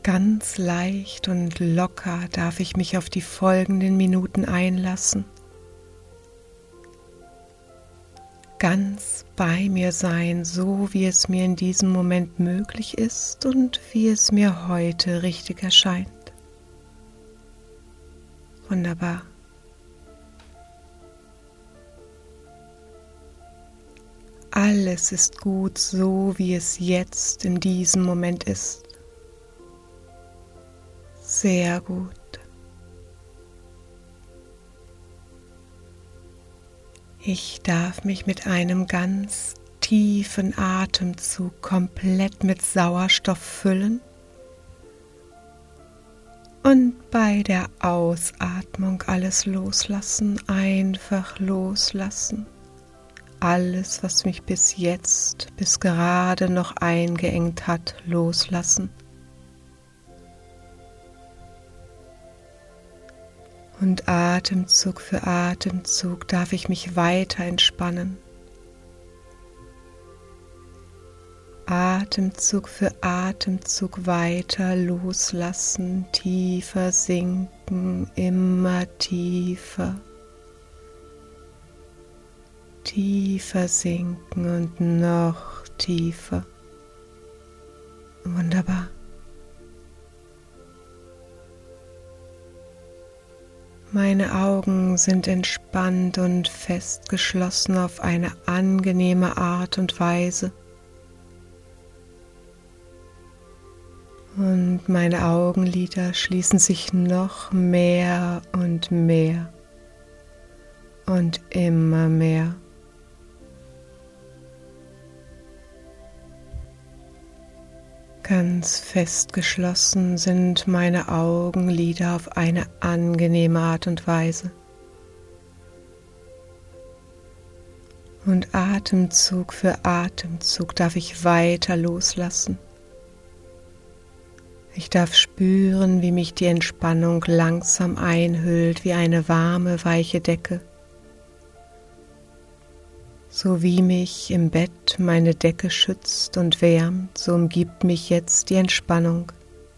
Ganz leicht und locker darf ich mich auf die folgenden Minuten einlassen. Ganz bei mir sein, so wie es mir in diesem Moment möglich ist und wie es mir heute richtig erscheint. Wunderbar. Alles ist gut, so wie es jetzt in diesem Moment ist. Sehr gut. Ich darf mich mit einem ganz tiefen Atemzug komplett mit Sauerstoff füllen und bei der Ausatmung alles loslassen, einfach loslassen. Alles, was mich bis jetzt, bis gerade noch eingeengt hat, loslassen. Und Atemzug für Atemzug darf ich mich weiter entspannen. Atemzug für Atemzug weiter loslassen, tiefer sinken, immer tiefer. Tiefer sinken und noch tiefer. Wunderbar. Meine Augen sind entspannt und fest geschlossen auf eine angenehme Art und Weise. Und meine Augenlider schließen sich noch mehr und mehr und immer mehr. Ganz fest geschlossen sind meine Augenlider auf eine angenehme Art und Weise. Und Atemzug für Atemzug darf ich weiter loslassen. Ich darf spüren, wie mich die Entspannung langsam einhüllt wie eine warme, weiche Decke. So wie mich im Bett meine Decke schützt und wärmt, so umgibt mich jetzt die Entspannung.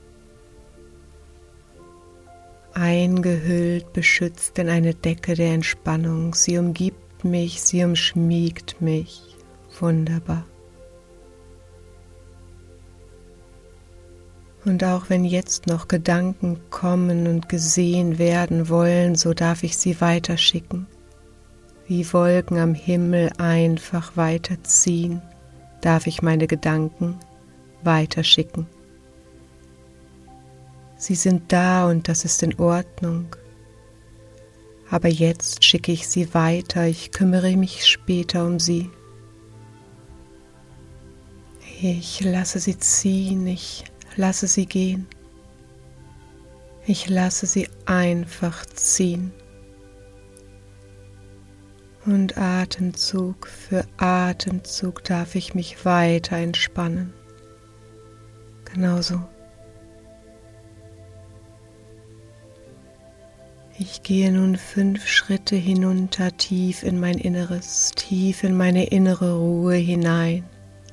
Eingehüllt, beschützt in eine Decke der Entspannung. Sie umgibt mich, sie umschmiegt mich. Wunderbar. Und auch wenn jetzt noch Gedanken kommen und gesehen werden wollen, so darf ich sie weiterschicken. Wie Wolken am Himmel einfach weiterziehen, darf ich meine Gedanken weiterschicken. Sie sind da und das ist in Ordnung. Aber jetzt schicke ich sie weiter, ich kümmere mich später um sie. Ich lasse sie ziehen, ich lasse sie gehen. Ich lasse sie einfach ziehen. Und Atemzug für Atemzug darf ich mich weiter entspannen. Genauso. Ich gehe nun 5 Schritte hinunter, tief in mein Inneres, tief in meine innere Ruhe hinein.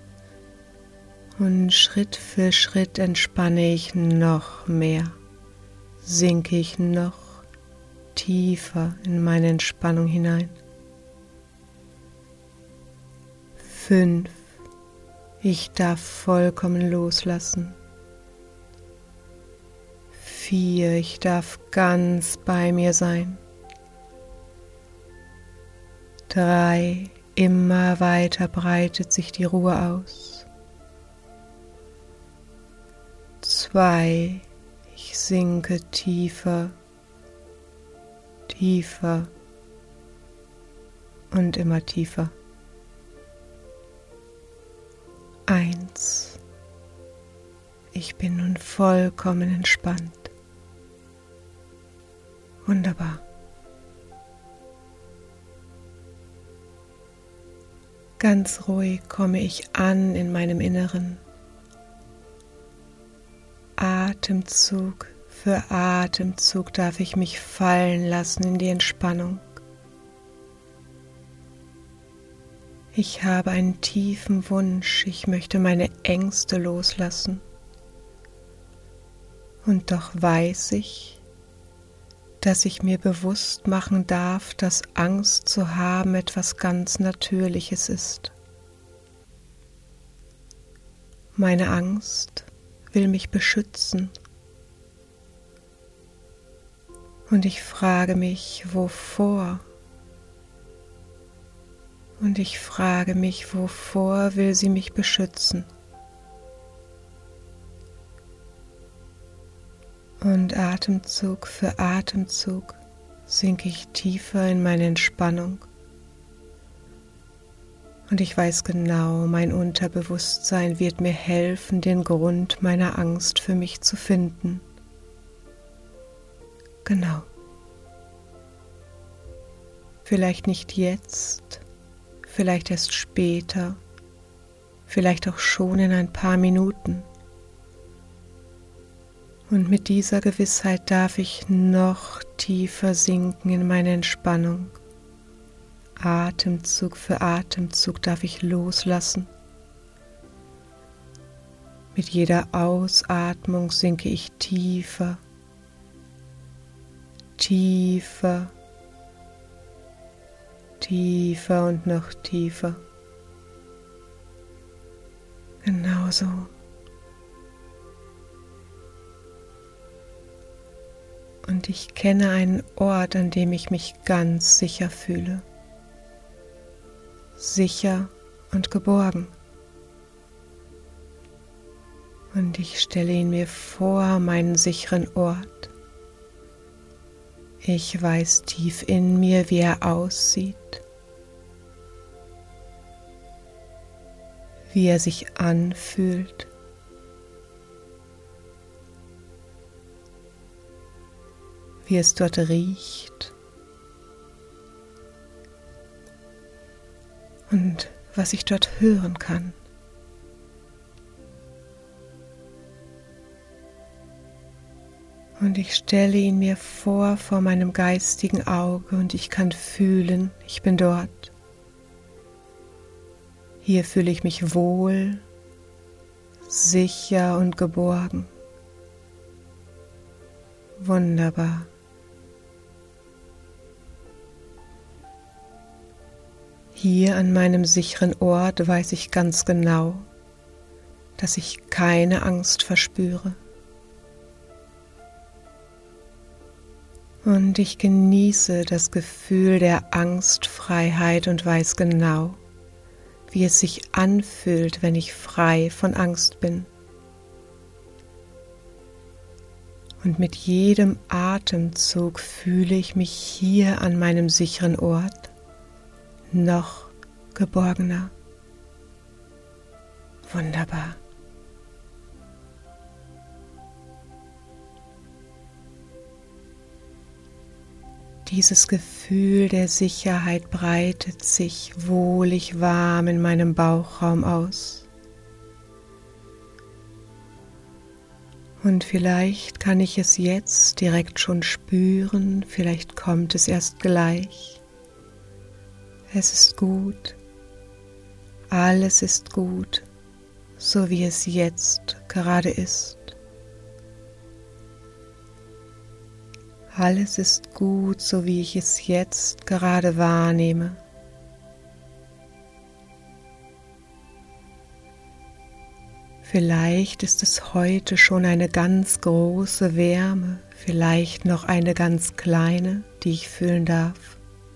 Und Schritt für Schritt entspanne ich noch mehr, sinke ich noch tiefer in meine Entspannung hinein. 5. Ich darf vollkommen loslassen. 4. Ich darf ganz bei mir sein. 3. Immer weiter breitet sich die Ruhe aus. 2. Ich sinke tiefer, tiefer und immer tiefer. 1. Ich bin nun vollkommen entspannt. Wunderbar. Ganz ruhig komme ich an in meinem Inneren. Atemzug für Atemzug darf ich mich fallen lassen in die Entspannung. Ich habe einen tiefen Wunsch, ich möchte meine Ängste loslassen. Und doch weiß ich, dass ich mir bewusst machen darf, dass Angst zu haben etwas ganz Natürliches ist. Meine Angst will mich beschützen. Und ich frage mich, wovor? Und ich frage mich, wovor will sie mich beschützen? Und Atemzug für Atemzug sinke ich tiefer in meine Entspannung. Und ich weiß genau, mein Unterbewusstsein wird mir helfen, den Grund meiner Angst für mich zu finden. Genau. Vielleicht nicht jetzt, vielleicht erst später, vielleicht auch schon in ein paar Minuten. Und mit dieser Gewissheit darf ich noch tiefer sinken in meine Entspannung. Atemzug für Atemzug darf ich loslassen. Mit jeder Ausatmung sinke ich tiefer, tiefer, tiefer und noch tiefer. Genauso. Und ich kenne einen Ort, an dem ich mich ganz sicher fühle. Sicher und geborgen. Und ich stelle ihn mir vor, meinen sicheren Ort. Ich weiß tief in mir, wie er aussieht, wie er sich anfühlt. Wie es dort riecht und was ich dort hören kann. Und ich stelle ihn mir vor meinem geistigen Auge und ich kann fühlen, ich bin dort. Hier fühle ich mich wohl, sicher und geborgen. Wunderbar. Hier an meinem sicheren Ort weiß ich ganz genau, dass ich keine Angst verspüre. Und ich genieße das Gefühl der Angstfreiheit und weiß genau, wie es sich anfühlt, wenn ich frei von Angst bin. Und mit jedem Atemzug fühle ich mich hier an meinem sicheren Ort noch geborgener. Wunderbar. Dieses Gefühl der Sicherheit breitet sich wohlig warm in meinem Bauchraum aus. Und vielleicht kann ich es jetzt direkt schon spüren, vielleicht kommt es erst gleich. Es ist gut, alles ist gut, so wie es jetzt gerade ist. Alles ist gut, so wie ich es jetzt gerade wahrnehme. Vielleicht ist es heute schon eine ganz große Wärme, vielleicht noch eine ganz kleine, die ich fühlen darf.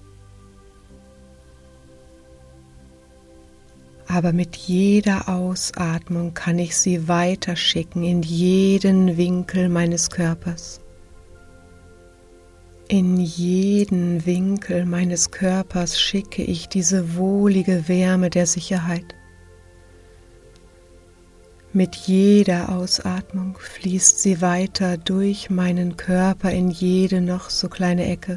Aber mit jeder Ausatmung kann ich sie weiterschicken in jeden Winkel meines Körpers. In jeden Winkel meines Körpers schicke ich diese wohlige Wärme der Sicherheit. Mit jeder Ausatmung fließt sie weiter durch meinen Körper in jede noch so kleine Ecke.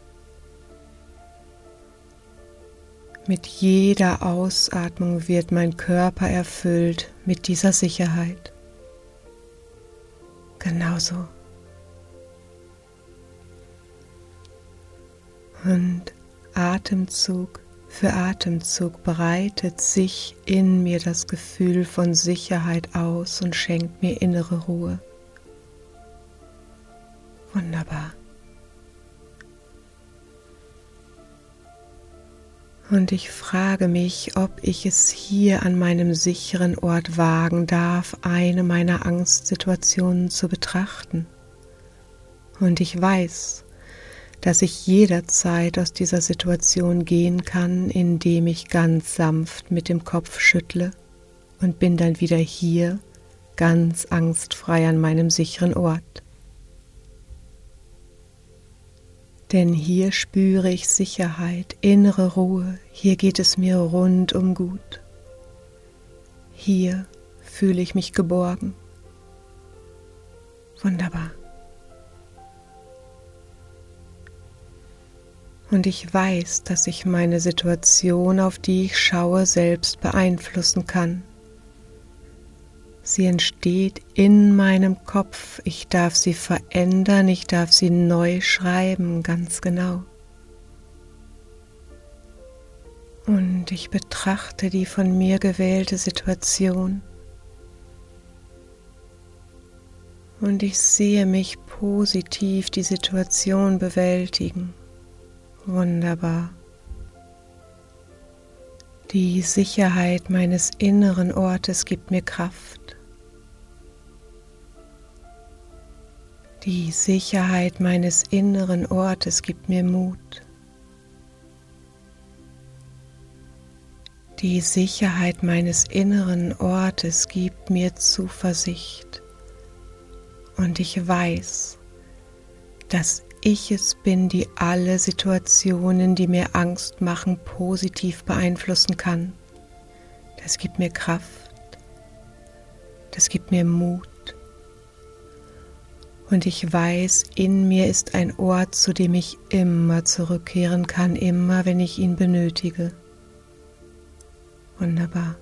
Mit jeder Ausatmung wird mein Körper erfüllt mit dieser Sicherheit. Genauso. Und Atemzug für Atemzug breitet sich in mir das Gefühl von Sicherheit aus und schenkt mir innere Ruhe. Wunderbar. Und ich frage mich, ob ich es hier an meinem sicheren Ort wagen darf, eine meiner Angstsituationen zu betrachten. Und ich weiß, dass ich jederzeit aus dieser Situation gehen kann, indem ich ganz sanft mit dem Kopf schüttle und bin dann wieder hier, ganz angstfrei an meinem sicheren Ort. Denn hier spüre ich Sicherheit, innere Ruhe, hier geht es mir rundum gut. Hier fühle ich mich geborgen. Wunderbar. Und ich weiß, dass ich meine Situation, auf die ich schaue, selbst beeinflussen kann. Sie entsteht in meinem Kopf. Ich darf sie verändern, ich darf sie neu schreiben, ganz genau. Und ich betrachte die von mir gewählte Situation. Und ich sehe mich positiv die Situation bewältigen. Wunderbar. Die Sicherheit meines inneren Ortes gibt mir Kraft. Die Sicherheit meines inneren Ortes gibt mir Mut. Die Sicherheit meines inneren Ortes gibt mir Zuversicht. Und ich weiß, dass ich es bin, die alle Situationen, die mir Angst machen, positiv beeinflussen kann. Das gibt mir Kraft. Das gibt mir Mut. Und ich weiß, in mir ist ein Ort, zu dem ich immer zurückkehren kann, immer wenn ich ihn benötige. Wunderbar.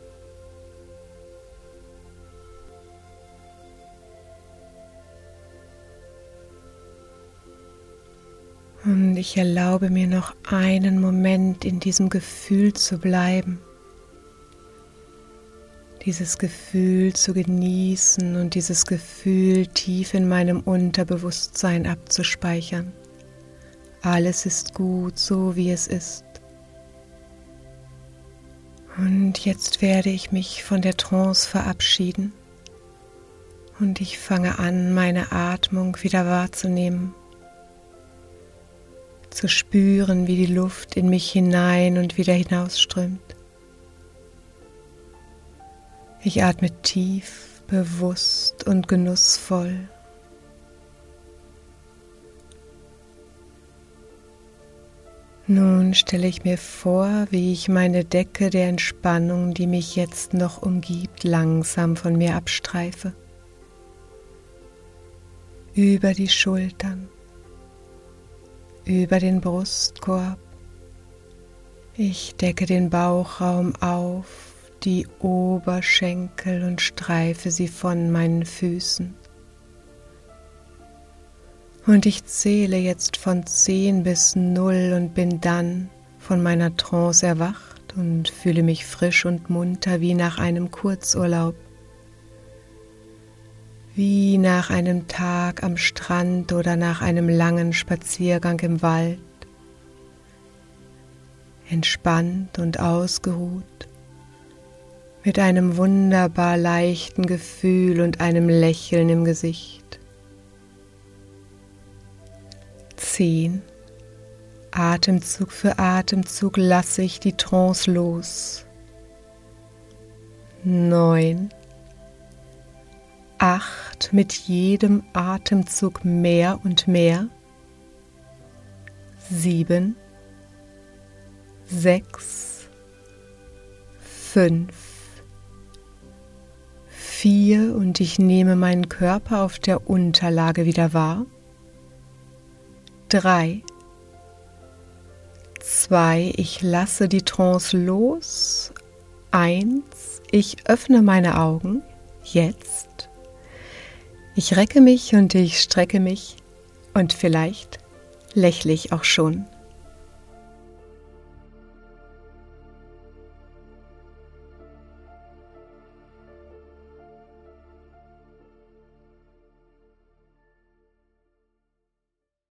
Und ich erlaube mir noch einen Moment in diesem Gefühl zu bleiben. Dieses Gefühl zu genießen und dieses Gefühl tief in meinem Unterbewusstsein abzuspeichern. Alles ist gut, so wie es ist. Und jetzt werde ich mich von der Trance verabschieden und ich fange an, meine Atmung wieder wahrzunehmen, zu spüren, wie die Luft in mich hinein und wieder hinausströmt. Ich atme tief, bewusst und genussvoll. Nun stelle ich mir vor, wie ich meine Decke der Entspannung, die mich jetzt noch umgibt, langsam von mir abstreife. Über die Schultern, über den Brustkorb. Ich decke den Bauchraum auf, die Oberschenkel und streife sie von meinen Füßen. Und ich zähle jetzt von 10 bis 0 und bin dann von meiner Trance erwacht und fühle mich frisch und munter wie nach einem Kurzurlaub. Wie nach einem Tag am Strand oder nach einem langen Spaziergang im Wald. Entspannt und ausgeruht. Mit einem wunderbar leichten Gefühl und einem Lächeln im Gesicht. 10. Atemzug für Atemzug lasse ich die Trance los. 9. 8. Mit jedem Atemzug mehr und mehr. 7. 6. 5. 4 und ich nehme meinen Körper auf der Unterlage wieder wahr. 3, 2, ich lasse die Trance los. 1, ich öffne meine Augen. Jetzt. Ich recke mich und ich strecke mich und vielleicht lächle ich auch schon.